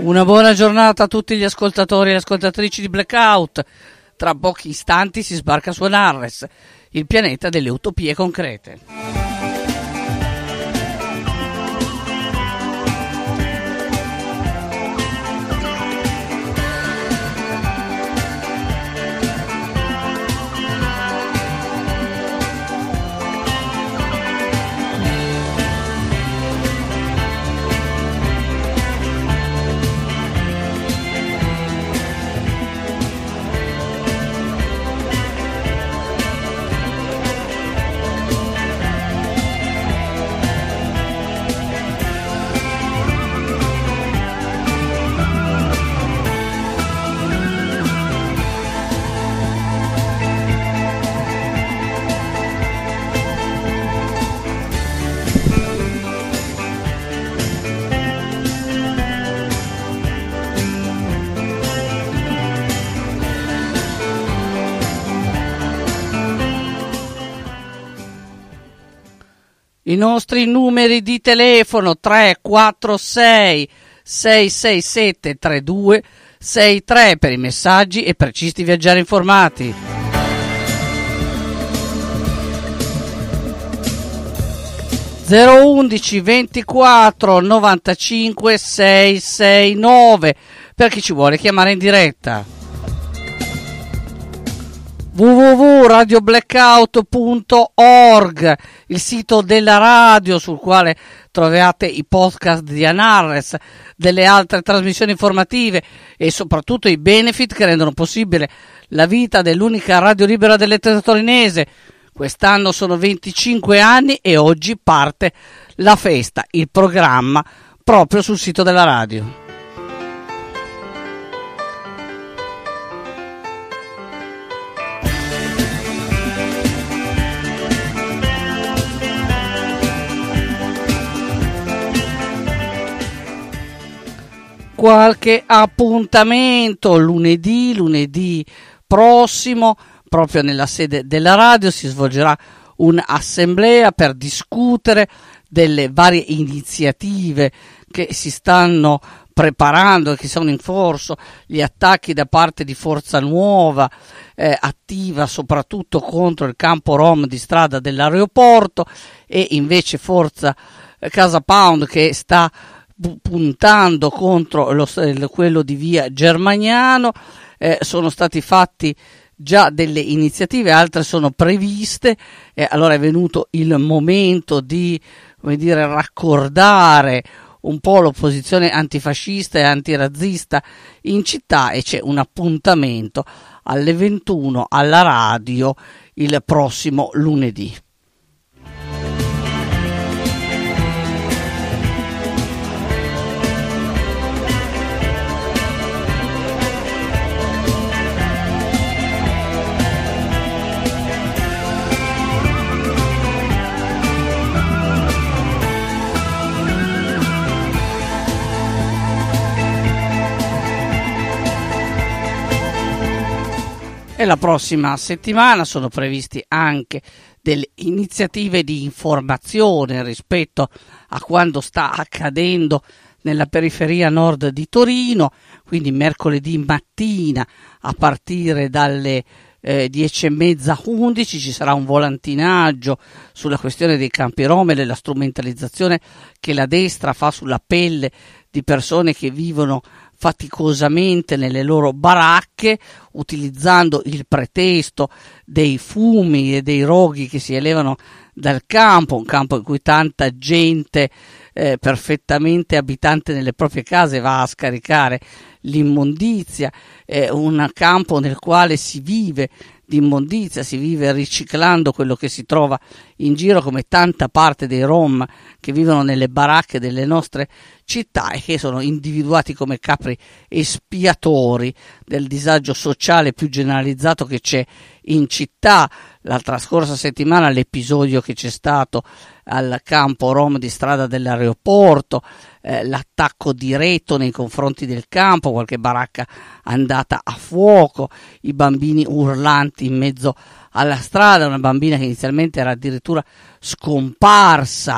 Una buona giornata a tutti gli ascoltatori e le ascoltatrici di Blackout. Tra pochi istanti si sbarca su Anarres, il pianeta delle utopie concrete. I nostri numeri di telefono 346 667 3263 per i messaggi e per cisti viaggiare informati. Zero 11 24 95 669 per chi ci vuole chiamare in diretta. www.radioblackout.org, il sito della radio sul quale trovate i podcast di Anarres, delle altre trasmissioni informative e soprattutto i benefit che rendono possibile la vita dell'unica radio libera dell'Etna torinese. Quest'anno sono 25 anni e oggi parte la festa, il programma proprio sul sito della radio. Qualche appuntamento lunedì prossimo, proprio nella sede della radio, si svolgerà un'assemblea per discutere delle varie iniziative che si stanno preparando e che sono in corso, gli attacchi da parte di Forza Nuova, attiva soprattutto contro il campo Rom di strada dell'aeroporto, e invece Forza Casa Pound che sta puntando contro quello di via Germaniano. Sono stati fatti già delle iniziative, altre sono previste, allora è venuto il momento di, come dire, raccordare un po' l'opposizione antifascista e antirazzista in città, e c'è un appuntamento alle 21 alla radio il prossimo lunedì. E la prossima settimana sono previsti anche delle iniziative di informazione rispetto a quanto sta accadendo nella periferia nord di Torino, quindi mercoledì mattina a partire dalle 10:30, 11 ci sarà un volantinaggio sulla questione dei campi rom e della strumentalizzazione che la destra fa sulla pelle di persone che vivono faticosamente nelle loro baracche, utilizzando il pretesto dei fumi e dei roghi che si elevano dal campo, un campo in cui tanta gente perfettamente abitante nelle proprie case va a scaricare l'immondizia, un campo nel quale si vive di immondizia, si vive riciclando quello che si trova in giro, come tanta parte dei rom che vivono nelle baracche delle nostre città e che sono individuati come capri espiatori del disagio sociale più generalizzato che c'è in città. L'altra scorsa settimana l'episodio che c'è stato al campo rom di strada dell'aeroporto, l'attacco diretto nei confronti del campo, qualche baracca andata a fuoco, i bambini urlanti in mezzo alla strada, una bambina che inizialmente era addirittura scomparsa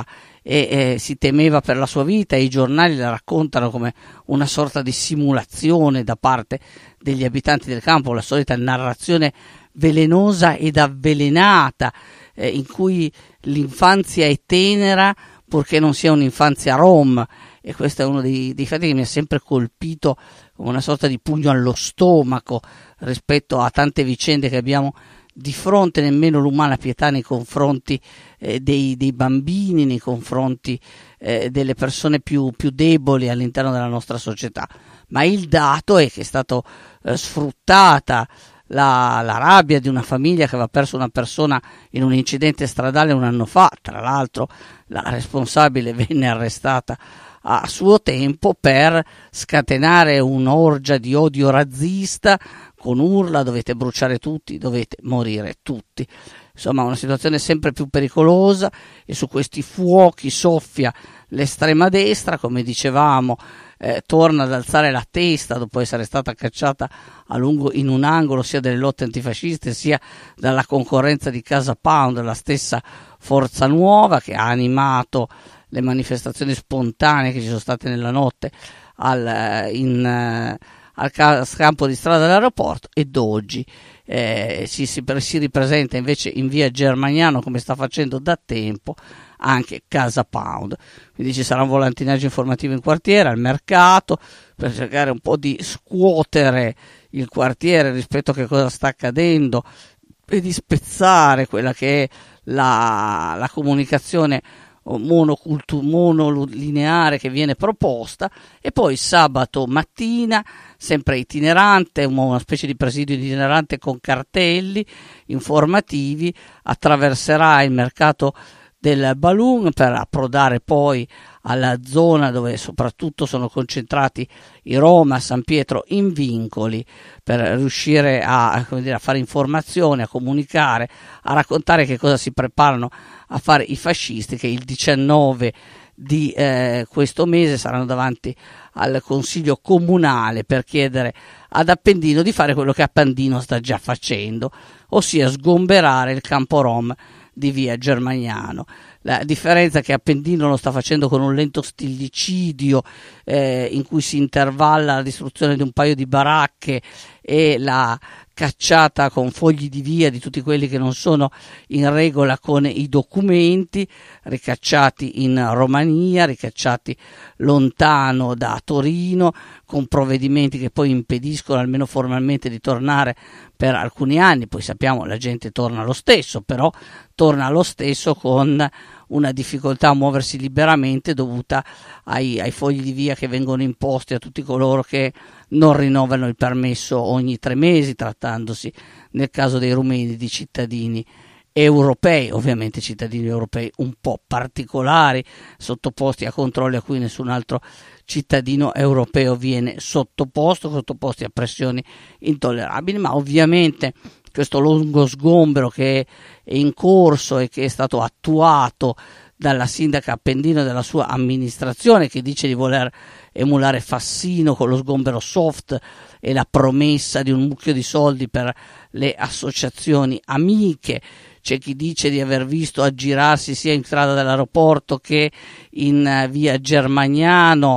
si temeva per la sua vita, e i giornali la raccontano come una sorta di simulazione da parte degli abitanti del campo, la solita narrazione velenosa ed avvelenata, in cui l'infanzia è tenera purché non sia un'infanzia rom, e questo è uno dei fatti che mi ha sempre colpito come una sorta di pugno allo stomaco rispetto a tante vicende che abbiamo di fronte, nemmeno l'umana pietà nei confronti dei bambini, nei confronti delle persone più deboli all'interno della nostra società. Ma il dato è che è stato sfruttata la rabbia di una famiglia che aveva perso una persona in un incidente stradale un anno fa. Tra l'altro la responsabile venne arrestata a suo tempo per scatenare un'orgia di odio razzista con urla: dovete bruciare tutti, dovete morire tutti. Insomma, una situazione sempre più pericolosa, e su questi fuochi soffia l'estrema destra, come dicevamo. Torna ad alzare la testa dopo essere stata cacciata a lungo in un angolo sia dalle lotte antifasciste sia dalla concorrenza di Casa Pound, la stessa Forza Nuova che ha animato le manifestazioni spontanee che ci sono state nella notte al campo di strada dell'aeroporto, ed oggi si ripresenta invece in via Germaniano, come sta facendo da tempo anche Casa Pound. Quindi ci sarà un volantinaggio informativo in quartiere, al mercato, per cercare un po' di scuotere il quartiere rispetto a che cosa sta accadendo e di spezzare quella che è la comunicazione monolineare che viene proposta. E poi sabato mattina, sempre itinerante, una specie di presidio itinerante con cartelli informativi, attraverserà il mercato del Balloon per approdare poi alla zona dove soprattutto sono concentrati i Roma, San Pietro in Vincoli, per riuscire a fare informazione, a comunicare, a raccontare che cosa si preparano a fare i fascisti, che il 19 di questo mese saranno davanti al Consiglio Comunale per chiedere ad Appendino di fare quello che Appendino sta già facendo, ossia sgomberare il campo Rom di via Germaniano. La differenza è che Appendino lo sta facendo con un lento stillicidio in cui si intervalla la distruzione di un paio di baracche e la cacciata con fogli di via di tutti quelli che non sono in regola con i documenti, ricacciati in Romania, ricacciati lontano da Torino, con provvedimenti che poi impediscono almeno formalmente di tornare per alcuni anni. Poi sappiamo la gente torna lo stesso, però torna lo stesso con una difficoltà a muoversi liberamente dovuta ai fogli di via che vengono imposti a tutti coloro che non rinnovano il permesso ogni 3 mesi, trattandosi nel caso dei rumeni di cittadini europei, ovviamente cittadini europei un po' particolari, sottoposti a controlli a cui nessun altro cittadino europeo viene sottoposti a pressioni intollerabili. Ma ovviamente questo lungo sgombero che è in corso e che è stato attuato dalla sindaca Appendino e dalla sua amministrazione, che dice di voler emulare Fassino con lo sgombero soft e la promessa di un mucchio di soldi per le associazioni amiche. C'è chi dice di aver visto aggirarsi sia in strada dell'aeroporto che in via Germaniano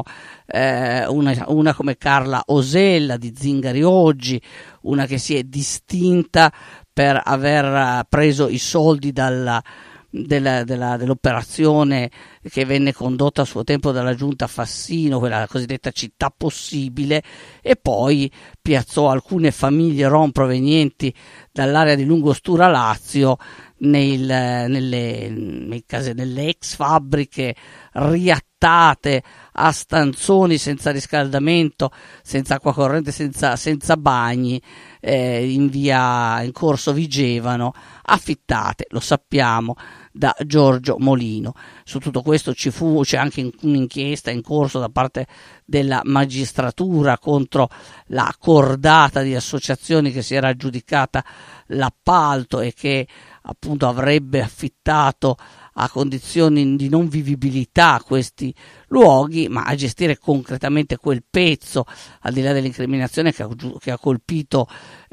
una come Carla Osella di Zingari Oggi, una che si è distinta per aver preso i soldi dell'operazione che venne condotta a suo tempo dalla giunta Fassino, quella cosiddetta città possibile, e poi piazzò alcune famiglie rom provenienti dall'area di Lungostura Lazio nelle ex fabbriche riattate a stanzoni senza riscaldamento, senza acqua corrente, senza bagni, in corso Vigevano, affittate, lo sappiamo, da Giorgio Molino. Su tutto questo c'è anche un'inchiesta in corso da parte della magistratura contro la cordata di associazioni che si era aggiudicata l'appalto e che appunto avrebbe affittato a condizioni di non vivibilità questi luoghi, ma a gestire concretamente quel pezzo, al di là dell'incriminazione che ha colpito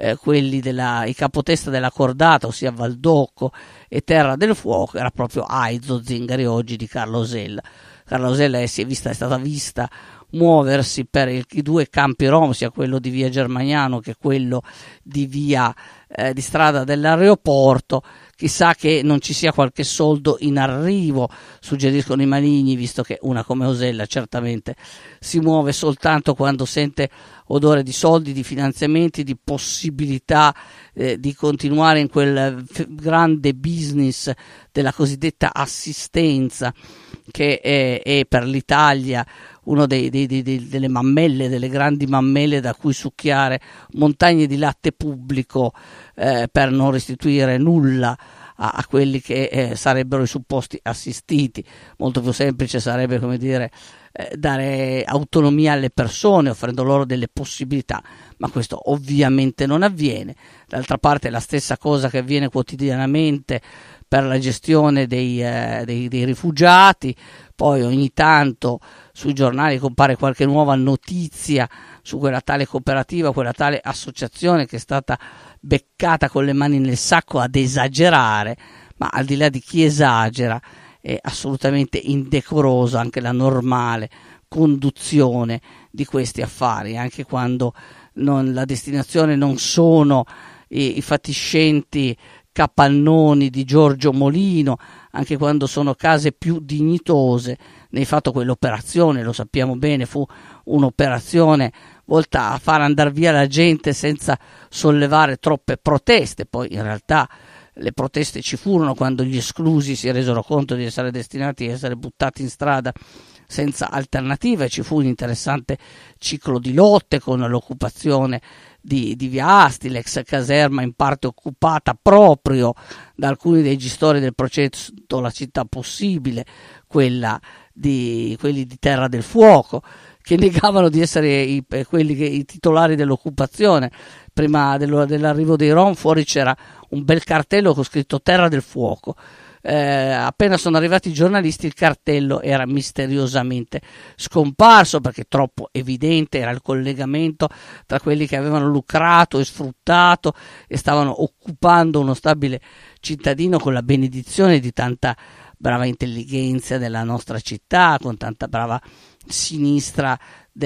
i capotesta della cordata, ossia Valdocco e Terra del Fuoco, era proprio Aizo Zingari, oggi di Carlo Osella. Carlo Osella è stata vista muoversi per i due campi rom, sia quello di via Germaniano che quello di via di strada dell'aeroporto. Chissà che non ci sia qualche soldo in arrivo, suggeriscono i maligni, visto che una come Osella certamente si muove soltanto quando sente odore di soldi, di finanziamenti, di possibilità di continuare in quel grande business della cosiddetta assistenza, che è per l'Italia uno delle mammelle, delle grandi mammelle da cui succhiare montagne di latte pubblico per non restituire nulla a quelli che sarebbero i supposti assistiti. Molto più semplice sarebbe, come dire, dare autonomia alle persone, offrendo loro delle possibilità, ma questo ovviamente non avviene. D'altra parte è la stessa cosa che avviene quotidianamente per la gestione dei rifugiati. Poi ogni tanto sui giornali compare qualche nuova notizia su quella tale cooperativa, quella tale associazione che è stata beccata con le mani nel sacco ad esagerare, ma al di là di chi esagera è assolutamente indecorosa anche la normale conduzione di questi affari, anche quando la destinazione non sono i fatiscenti capannoni di Giorgio Molino, anche quando sono case più dignitose. Nei fatto quell'operazione, lo sappiamo bene, fu un'operazione volta a far andare via la gente senza sollevare troppe proteste. Poi in realtà le proteste ci furono quando gli esclusi si resero conto di essere destinati a essere buttati in strada senza alternativa, e ci fu un interessante ciclo di lotte con l'occupazione di via Asti, l'ex caserma in parte occupata proprio da alcuni dei gestori del progetto La città possibile, quelli di Terra del Fuoco, che negavano di essere i titolari dell'occupazione. Prima dell'arrivo dei Rom fuori c'era un bel cartello con scritto Terra del Fuoco. Appena sono arrivati i giornalisti il cartello era misteriosamente scomparso, perché troppo evidente era il collegamento tra quelli che avevano lucrato e sfruttato e stavano occupando uno stabile cittadino con la benedizione di tanta brava intelligenza della nostra città, con tanta brava sinistra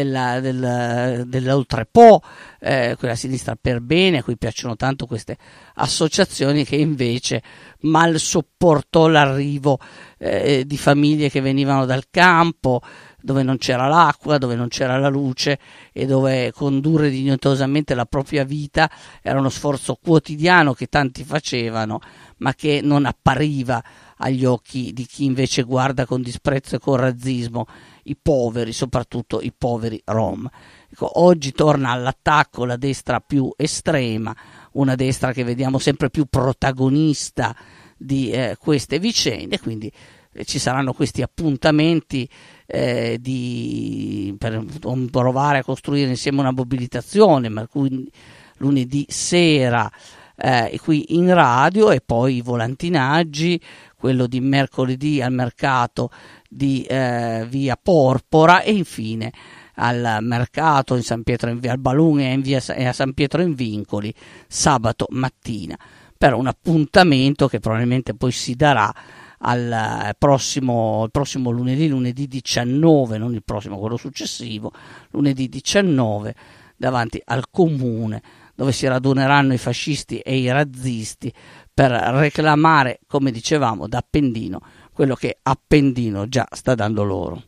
dell'Oltrepo, quella sinistra per bene, a cui piacciono tanto queste associazioni, che invece mal sopportò l'arrivo di famiglie che venivano dal campo, dove non c'era l'acqua, dove non c'era la luce e dove condurre dignitosamente la propria vita era uno sforzo quotidiano che tanti facevano, ma che non appariva agli occhi di chi invece guarda con disprezzo e con razzismo i poveri, soprattutto i poveri rom. Ecco, oggi torna all'attacco la destra più estrema, una destra che vediamo sempre più protagonista di queste vicende, quindi ci saranno questi appuntamenti per provare a costruire insieme una mobilitazione, per cui lunedì sera qui in radio, e poi i volantinaggi, quello di mercoledì al mercato di via Porpora, e infine al mercato in San Pietro in via Albalun e a San Pietro in Vincoli sabato mattina, per un appuntamento che probabilmente poi si darà il prossimo lunedì 19, non il prossimo, quello successivo, lunedì 19, davanti al comune, dove si raduneranno i fascisti e i razzisti per reclamare, come dicevamo, da Appendino quello che Appendino già sta dando loro.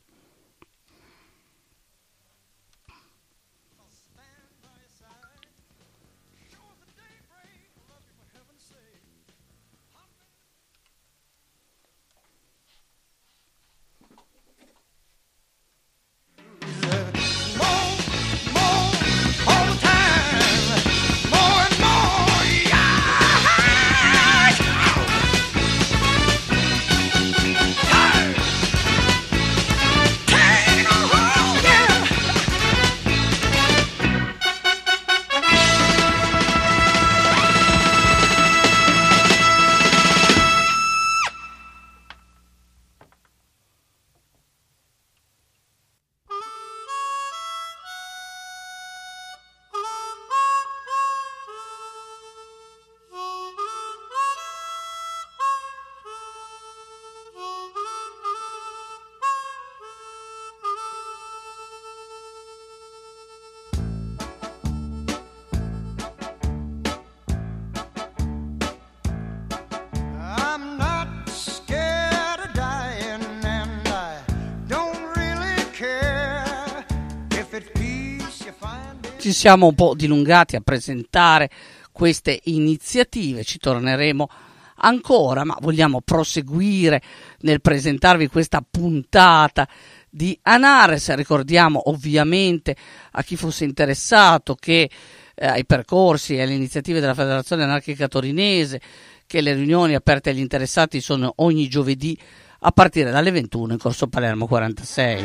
Ci siamo un po' dilungati a presentare queste iniziative, ci torneremo ancora, ma vogliamo proseguire nel presentarvi questa puntata di Anares. Ricordiamo ovviamente a chi fosse interessato che ai percorsi e alle iniziative della Federazione Anarchica Torinese, che le riunioni aperte agli interessati sono ogni giovedì a partire dalle 21 in Corso Palermo 46.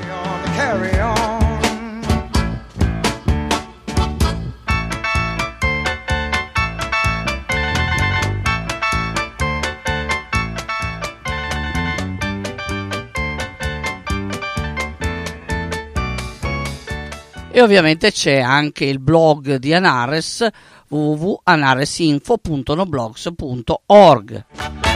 E ovviamente c'è anche il blog di Anares, www.anaresinfo.noblogs.org.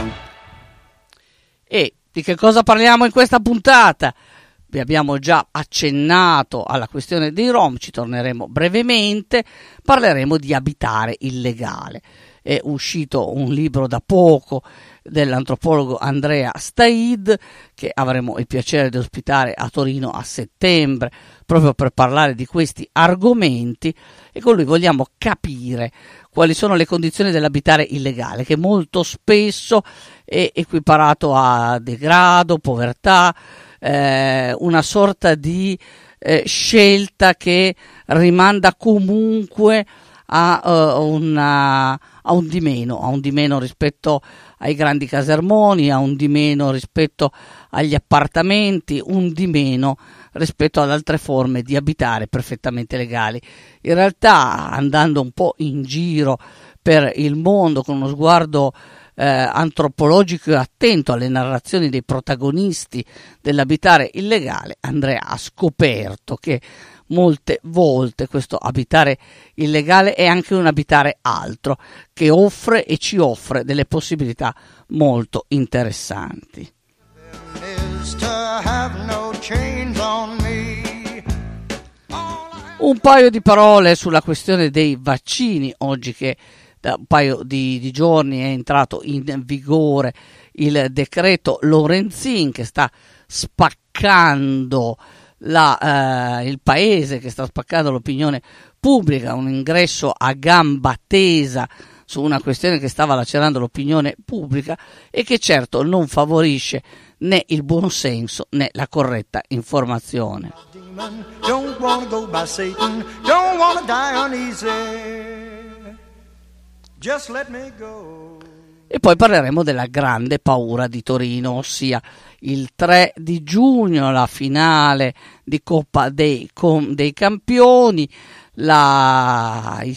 E di che cosa parliamo in questa puntata? Vi abbiamo già accennato alla questione dei Rom, ci torneremo brevemente, parleremo di abitare illegale. È uscito un libro da poco dell'antropologo Andrea Staid, che avremo il piacere di ospitare a Torino a settembre, proprio per parlare di questi argomenti, e con lui vogliamo capire quali sono le condizioni dell'abitare illegale, che molto spesso è equiparato a degrado, povertà, una sorta di scelta che rimanda comunque a un di meno rispetto ai grandi casermoni, a un di meno rispetto agli appartamenti, un di meno rispetto ad altre forme di abitare perfettamente legali. In realtà, andando un po' in giro per il mondo con uno sguardo antropologico e attento alle narrazioni dei protagonisti dell'abitare illegale, Andrea ha scoperto che molte volte questo abitare illegale è anche un abitare altro, che offre e ci offre delle possibilità molto interessanti. Un paio di parole sulla questione dei vaccini, oggi che da un paio di giorni è entrato in vigore il decreto Lorenzin, che sta spaccando il paese, che sta spaccando l'opinione pubblica, un ingresso a gamba tesa su una questione che stava lacerando l'opinione pubblica e che certo non favorisce né il buon senso né la corretta informazione. E poi parleremo della grande paura di Torino, ossia il 3 di giugno, la finale di Coppa dei Campioni, i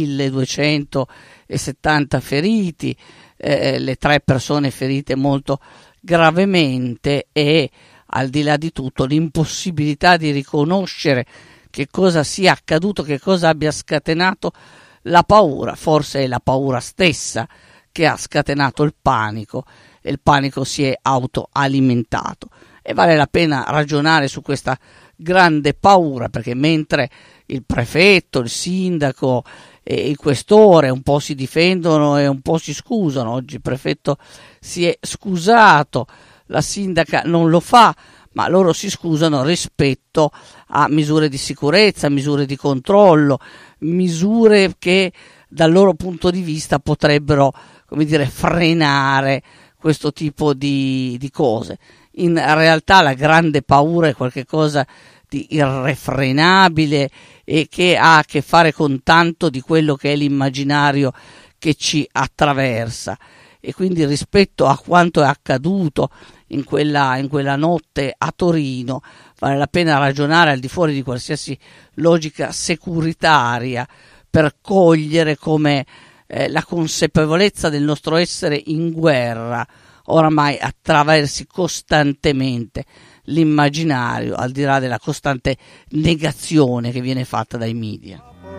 1270 feriti, le 3 persone ferite molto gravemente e, al di là di tutto, l'impossibilità di riconoscere che cosa sia accaduto, che cosa abbia scatenato la paura. Forse è la paura stessa che ha scatenato il panico, e il panico si è autoalimentato. E vale la pena ragionare su questa grande paura, perché mentre il prefetto, il sindaco e il questore un po' si difendono e un po' si scusano, oggi il prefetto si è scusato, la sindaca non lo fa, ma loro si scusano rispetto a misure di sicurezza, misure di controllo, misure che dal loro punto di vista potrebbero, come dire, frenare questo tipo di cose. In realtà la grande paura è qualcosa di irrefrenabile e che ha a che fare con tanto di quello che è l'immaginario che ci attraversa, e quindi rispetto a quanto è accaduto in quella notte a Torino vale la pena ragionare al di fuori di qualsiasi logica securitaria, per cogliere come la consapevolezza del nostro essere in guerra oramai attraversi costantemente l'immaginario, al di là della costante negazione che viene fatta dai media.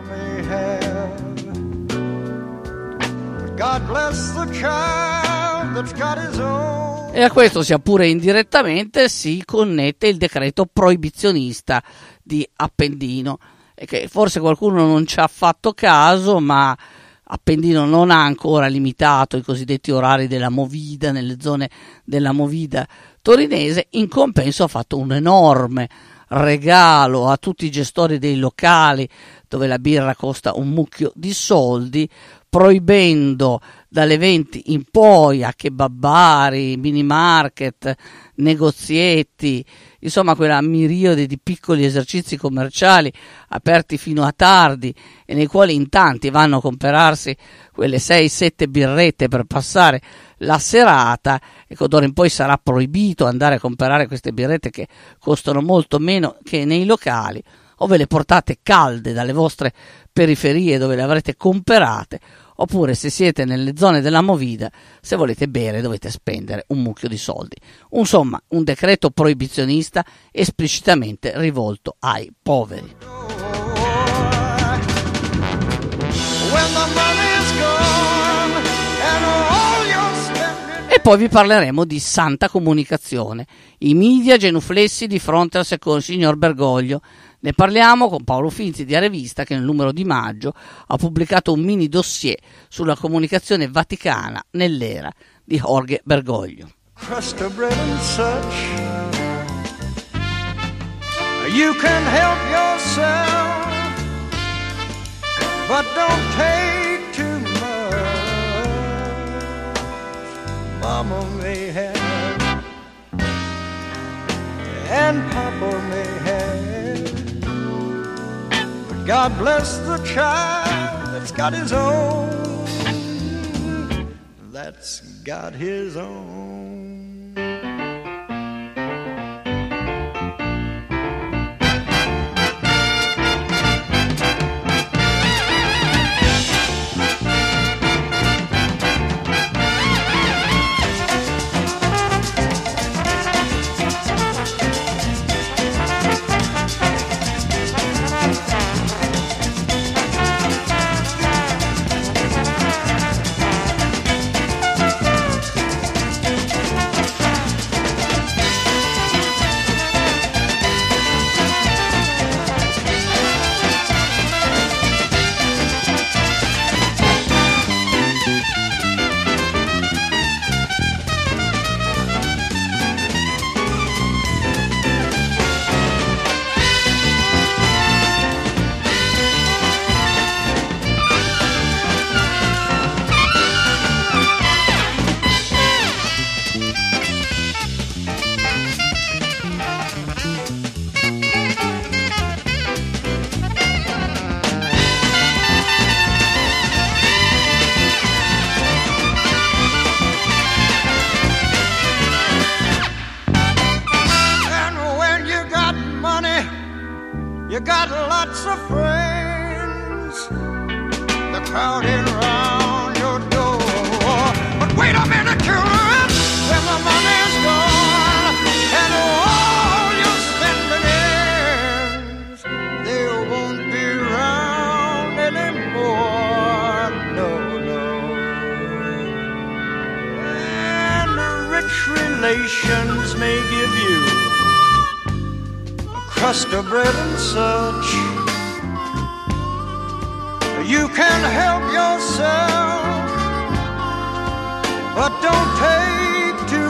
E a questo, sia pure indirettamente, si connette il decreto proibizionista di Appendino, e che forse qualcuno non ci ha fatto caso, ma Appendino non ha ancora limitato i cosiddetti orari della movida nelle zone della movida torinese. In compenso ha fatto un enorme regalo a tutti i gestori dei locali dove la birra costa un mucchio di soldi, proibendo dalle 20 in poi a kebabari, mini market, negozietti, insomma quella miriade di piccoli esercizi commerciali aperti fino a tardi e nei quali in tanti vanno a comprarsi quelle 6-7 birrette per passare la serata. Ecco, d'ora in poi sarà proibito andare a comprare queste birrette che costano molto meno che nei locali, o ve le portate calde dalle vostre periferie dove le avrete comprate, oppure se siete nelle zone della movida, se volete bere dovete spendere un mucchio di soldi. Insomma, un decreto proibizionista esplicitamente rivolto ai poveri. E poi vi parleremo di santa comunicazione, i media genuflessi di fronte al secondo signor Bergoglio. Ne parliamo con Paolo Finzi di Arevista, che nel numero di maggio ha pubblicato un mini dossier sulla comunicazione vaticana nell'era di Jorge Bergoglio. You can help yourself, but don't take too much. Mama may have, and Papa may have, but God bless the child that's got his own, that's got his own. You got lots of friends, they're crowding round your door. But wait a minute, children, when the money's gone and all your spending ends, they won't be around anymore, no, no. And rich relations may give you crust of bread and such. You can help yourself, but don't take too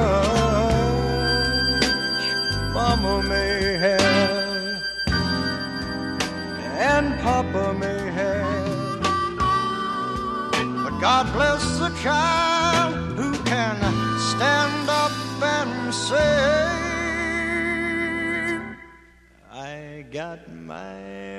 much. Mama may have, and Papa may have, but God bless the child who can stand up and say, I got my